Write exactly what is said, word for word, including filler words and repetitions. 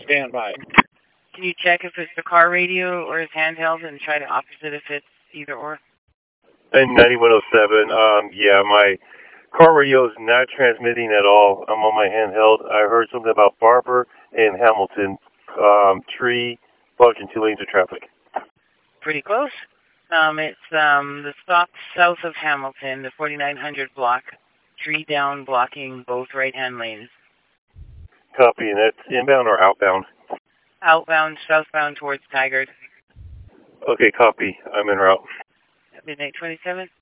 stand by. Can you check if it's the car radio or his handheld and try the opposite if it's either or? And ninety-one oh seven, um, yeah, my car radio is not transmitting at all. I'm on my handheld. I heard something about Barber and Hamilton, um, tree, blocking two lanes of traffic. Pretty close. Um, it's um, the stop south of Hamilton, the forty-nine hundred block, tree down, blocking both right-hand lanes. Copy, and that's inbound or outbound? Outbound, southbound towards Tigard. Okay, copy. I'm en route. Midnight twenty-seven.